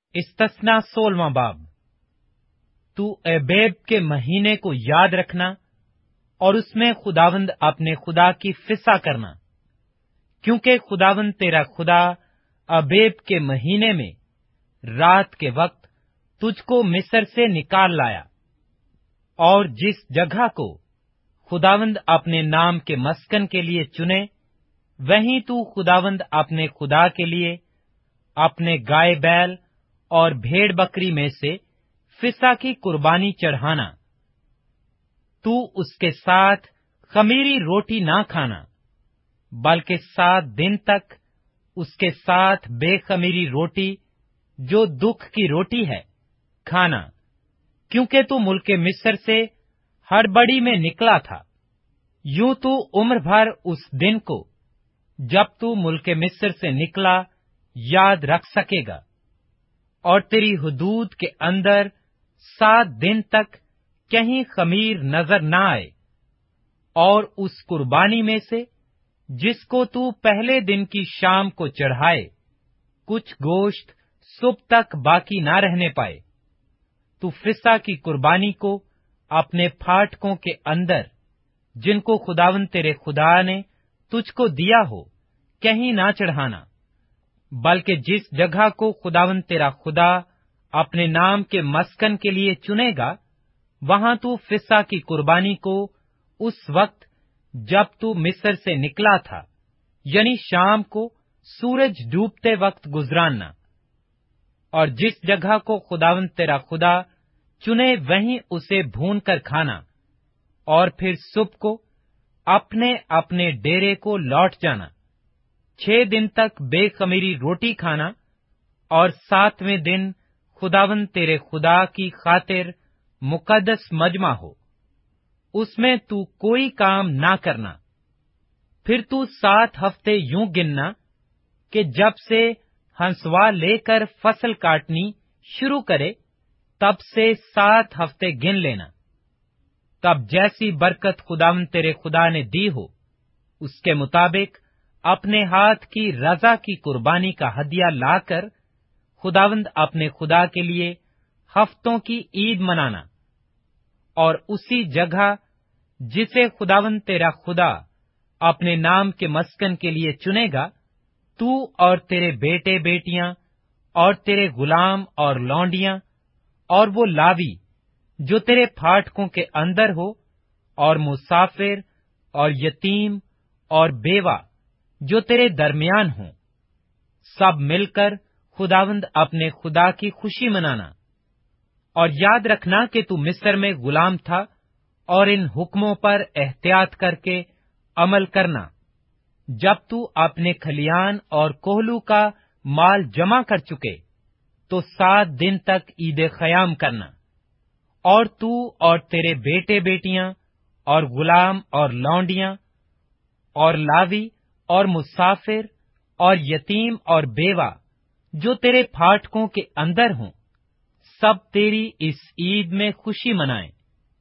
استثنا 16واں باب۔ تو ابیب کے مہینے کو یاد رکھنا اور اس میں خداوند اپنے خدا کی فسح کرنا، کیونکہ خداوند تیرا خدا ابیب کے مہینے میں رات کے وقت تجھ کو مصر سے نکال لایا، اور جس جگہ کو خداوند اپنے نام کے مسکن کے لیے چنے، وہیں تو خداوند اپنے خدا کے لیے اپنے گائے بیل اور بھیڑ بکری میں سے فسح کی قربانی چڑھانا۔ تو اس کے ساتھ خمیری روٹی نہ کھانا، بلکہ 7 دن تک اس کے ساتھ بے خمیری روٹی جو دکھ کی روٹی ہے کھانا، کیونکہ تو ملک مصر سے ہڑبڑی میں نکلا تھا۔ یوں تو عمر بھر اس دن کو جب تو ملک مصر سے نکلا یاد رکھ سکے گا، اور تیری حدود کے اندر 7 دن تک کہیں خمیر نظر نہ آئے، اور اس قربانی میں سے جس کو تو پہلے دن کی شام کو چڑھائے کچھ گوشت صبح تک باقی نہ رہنے پائے۔ تو فسح کی قربانی کو اپنے پھاٹکوں کے اندر جن کو خداوند تیرے خدا نے تجھ کو دیا ہو کہیں نہ چڑھانا، بلکہ جس جگہ کو خداوند تیرا خدا اپنے نام کے مسکن کے لیے چنے گا، وہاں تو فسح کی قربانی کو اس وقت جب تو مصر سے نکلا تھا، یعنی شام کو سورج ڈوبتے وقت گزراننا، اور جس جگہ کو خداوند تیرا خدا چنے وہیں اسے بھون کر کھانا، اور پھر صبح کو اپنے اپنے ڈیرے کو لوٹ جانا۔ 6 دن تک بے خمیری روٹی کھانا، اور 7ویں دن خداوند تیرے خدا کی خاطر مقدس مجمع ہو، اس میں تو کوئی کام نہ کرنا۔ پھر تو 7 ہفتے یوں گننا کہ جب سے ہنسوا لے کر فصل کاٹنی شروع کرے تب سے 7 ہفتے گن لینا۔ تب جیسی برکت خداوند تیرے خدا نے دی ہو اس کے مطابق اپنے ہاتھ کی رضا کی قربانی کا ہدیہ لا کر خداوند اپنے خدا کے لیے ہفتوں کی عید منانا، اور اسی جگہ جسے خداوند تیرا خدا اپنے نام کے مسکن کے لیے چنے گا، تو اور تیرے بیٹے بیٹیاں اور تیرے غلام اور لونڈیاں اور وہ لاوی جو تیرے پھاٹکوں کے اندر ہو، اور مسافر اور یتیم اور بیوہ جو تیرے درمیان ہوں، سب مل کر خداوند اپنے خدا کی خوشی منانا۔ اور یاد رکھنا کہ تو مصر میں غلام تھا، اور ان حکموں پر احتیاط کر کے عمل کرنا۔ جب تو اپنے کھلیان اور کوہلو کا مال جمع کر چکے تو 7 دن تک عید خیام کرنا، اور تو اور تیرے بیٹے بیٹیاں اور غلام اور لونڈیاں اور لاوی اور مسافر اور یتیم اور بیوہ جو تیرے پھاٹکوں کے اندر ہوں، سب تیری اس عید میں خوشی منائیں۔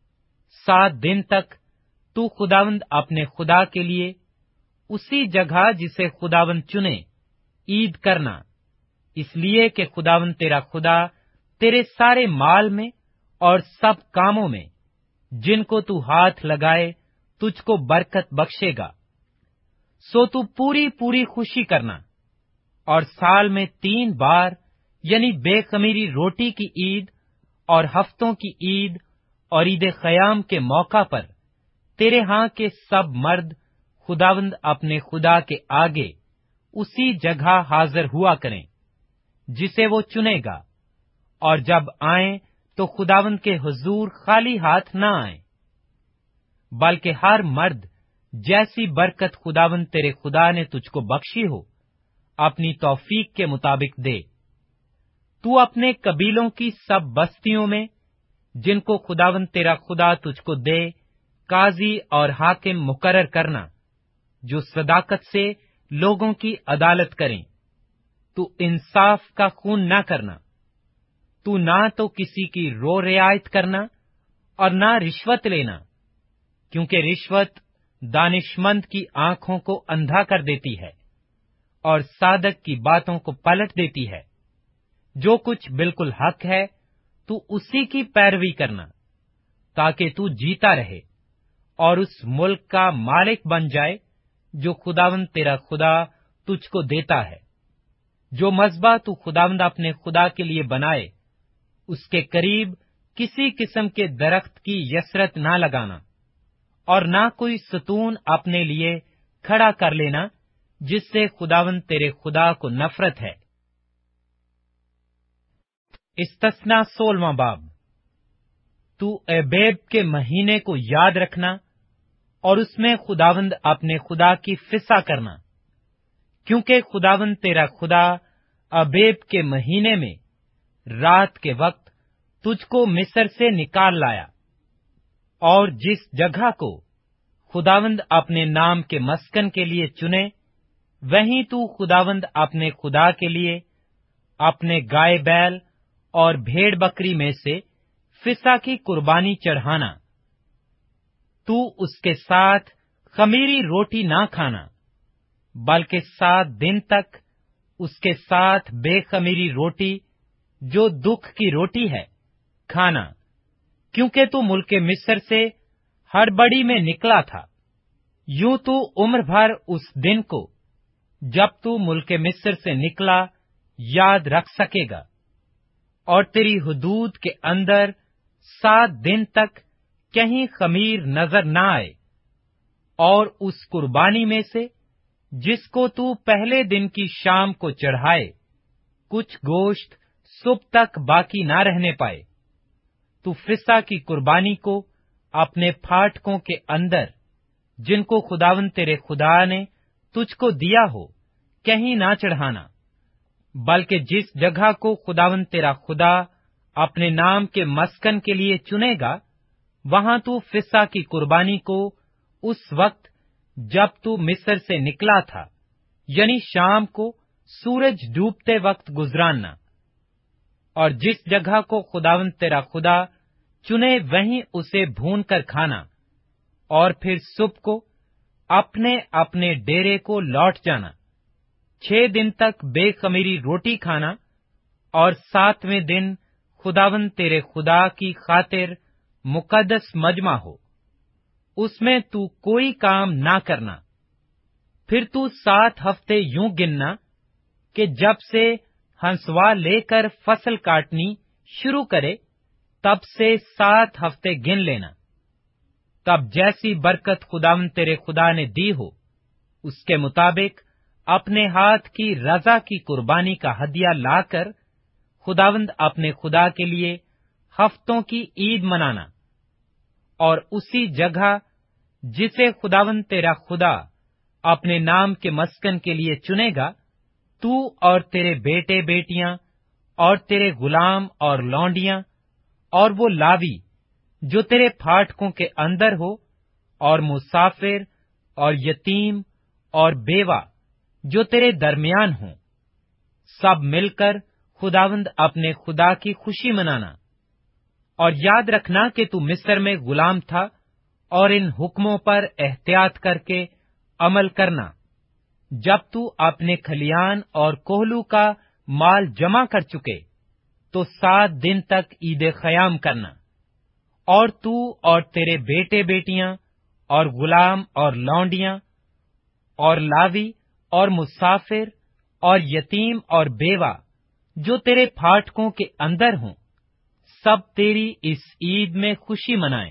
7 دن تک تو خداوند اپنے خدا کے لیے اسی جگہ جسے خداوند چنے عید کرنا، اس لیے کہ خداوند تیرا خدا تیرے سارے مال میں اور سب کاموں میں جن کو تو ہاتھ لگائے تجھ کو برکت بخشے گا۔ سو تو پوری پوری خوشی کرنا، اور سال میں 3 بار یعنی بے خمیری روٹی کی عید اور ہفتوں کی عید اور عید خیام کے موقع پر تیرے ہاں کے سب مرد خداوند اپنے خدا کے آگے اسی جگہ حاضر ہوا کریں جسے وہ چنے گا، اور جب آئیں تو خداوند کے حضور خالی ہاتھ نہ آئیں، بلکہ ہر مرد جیسی برکت خداوند تیرے خدا نے تجھ کو بخشی ہو اپنی توفیق کے مطابق دے۔ تو اپنے قبیلوں کی سب بستیوں میں جن کو خداوند تیرا خدا تجھ کو دے قاضی اور حاکم مقرر کرنا جو صداقت سے لوگوں کی عدالت کریں۔ تو انصاف کا خون نہ کرنا، تو نہ تو کسی کی رو رعایت کرنا اور نہ رشوت لینا، کیونکہ رشوت دانشمند کی آنکھوں کو اندھا کر دیتی ہے اور صادق کی باتوں کو پلٹ دیتی ہے۔ جو کچھ بالکل حق ہے تو اسی کی پیروی کرنا، تاکہ تو جیتا رہے اور اس ملک کا مالک بن جائے جو خداوند تیرا خدا تجھ کو دیتا ہے۔ جو مذبح تو خداوند اپنے خدا کے لیے بنائے، اس کے قریب کسی قسم کے درخت کی یسرت نہ لگانا، اور نہ کوئی ستون اپنے لیے کھڑا کر لینا جس سے خداوند تیرے خدا کو نفرت ہے۔ استثنا 16واں باب۔ تو ابیب کے مہینے کو یاد رکھنا اور اس میں خداوند اپنے خدا کی فسح کرنا، کیونکہ خداوند تیرا خدا ابیب کے مہینے میں رات کے وقت تجھ کو مصر سے نکال لایا، اور جس جگہ کو خداوند اپنے نام کے مسکن کے لیے چنے، وہیں تو خداوند اپنے خدا کے لیے اپنے گائے بیل اور بھیڑ بکری میں سے فسح کی قربانی چڑھانا۔ تو اس کے ساتھ خمیری روٹی نہ کھانا، بلکہ 7 دن تک اس کے ساتھ بے خمیری روٹی جو دکھ کی روٹی ہے کھانا، کیونکہ تو ملک مصر سے ہڑبڑی میں نکلا تھا۔ یوں تو عمر بھر اس دن کو جب تو ملک مصر سے نکلا یاد رکھ سکے گا، اور تیری حدود کے اندر 7 دن تک کہیں خمیر نظر نہ آئے، اور اس قربانی میں سے جس کو تو پہلے دن کی شام کو چڑھائے، کچھ گوشت صبح تک باقی نہ رہنے پائے۔ تو فسح کی قربانی کو اپنے پھاٹکوں کے اندر جن کو خداوند تیرے خدا نے تجھ کو دیا ہو کہیں نہ چڑھانا، بلکہ جس جگہ کو خداوند تیرا خدا اپنے نام کے مسکن کے لیے چنے گا، وہاں تو فسح کی قربانی کو اس وقت جب تو مصر سے نکلا تھا، یعنی شام کو سورج ڈوبتے وقت گزراننا، اور جس جگہ کو خداوند تیرا خدا چنے وہیں اسے بھون کر کھانا، اور پھر صبح کو اپنے اپنے ڈیرے کو لوٹ جانا۔ 6 دن تک بے خمیری روٹی کھانا، اور 7ویں دن خداوند تیرے خدا کی خاطر مقدس مجمع ہو، اس میں تو کوئی کام نہ کرنا۔ پھر تو 7 ہفتے یوں گننا کہ جب سے ہنسوا لے کر فصل کاٹنی شروع کرے تب سے 7 ہفتے گن لینا۔ تب جیسی برکت خداوند تیرے خدا نے دی ہو، اس کے مطابق اپنے ہاتھ کی رضا کی قربانی کا ہدیہ لا کر خداوند اپنے خدا کے لیے ہفتوں کی عید منانا، اور اسی جگہ جسے خداوند تیرا خدا اپنے نام کے مسکن کے لیے چنے گا، تو اور تیرے بیٹے بیٹیاں اور تیرے غلام اور لونڈیاں اور وہ لاوی جو تیرے پھاٹکوں کے اندر ہو، اور مسافر اور یتیم اور بیوہ جو تیرے درمیان ہوں، سب مل کر خداوند اپنے خدا کی خوشی منانا۔ اور یاد رکھنا کہ تو مصر میں غلام تھا، اور ان حکموں پر احتیاط کر کے عمل کرنا۔ جب تو اپنے کھلیان اور کوہلو کا مال جمع کر چکے تو 7 دن تک عید خیام کرنا، اور تو اور تیرے بیٹے بیٹیاں اور غلام اور لونڈیاں اور لاوی اور مسافر اور یتیم اور بیوہ جو تیرے پھاٹکوں کے اندر ہوں، سب تیری اس عید میں خوشی منائیں۔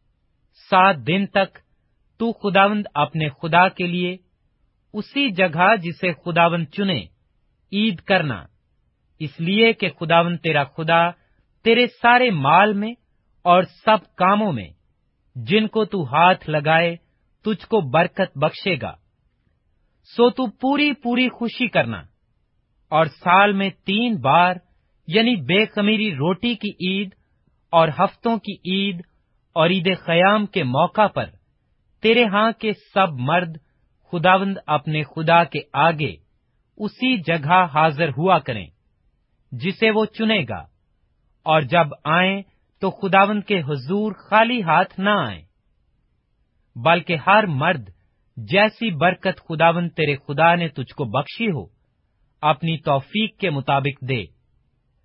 7 دن تک تو خداوند اپنے خدا کے لیے اسی جگہ جسے خداوند چنے عید کرنا، اس لیے کہ خداوند تیرا خدا تیرے سارے مال میں اور سب کاموں میں جن کو تو ہاتھ لگائے تجھ کو برکت بخشے گا۔ سو تو پوری پوری خوشی کرنا، اور سال میں 3 بار یعنی بے خمیری روٹی کی عید اور ہفتوں کی عید اور عید خیام کے موقع پر تیرے ہاں کے سب مرد خداوند اپنے خدا کے آگے اسی جگہ حاضر ہوا کریں جسے وہ چنے گا، اور جب آئیں تو خداوند کے حضور خالی ہاتھ نہ آئیں، بلکہ ہر مرد جیسی برکت خداوند تیرے خدا نے تجھ کو بخشی ہو اپنی توفیق کے مطابق دے۔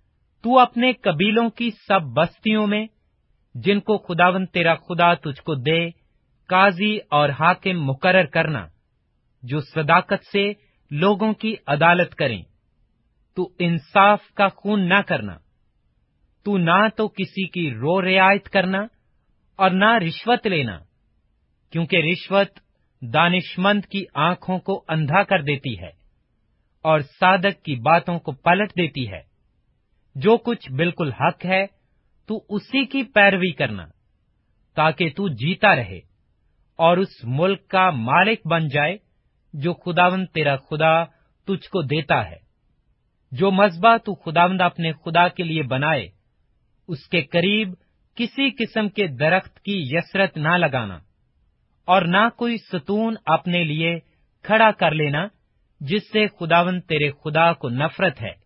تو اپنے قبیلوں کی سب بستیوں میں جن کو خداوند تیرا خدا تجھ کو دے قاضی اور حاکم مقرر کرنا جو صداقت سے لوگوں کی عدالت کریں۔ تو انصاف کا خون نہ کرنا، تو نہ تو کسی کی رو رعایت کرنا اور نہ رشوت لینا، کیونکہ رشوت دانشمند کی آنکھوں کو اندھا کر دیتی ہے اور صادق کی باتوں کو پلٹ دیتی ہے۔ جو کچھ بالکل حق ہے تو اسی کی پیروی کرنا، تاکہ تو جیتا رہے اور اس ملک کا مالک بن جائے جو خداوند تیرا خدا تجھ کو دیتا ہے۔ جو مذبح تو خداوند اپنے خدا کے لیے بنائے، اس کے قریب کسی قسم کے درخت کی یسرت نہ لگانا، اور نہ کوئی ستون اپنے لیے کھڑا کر لینا جس سے خداوند تیرے خدا کو نفرت ہے۔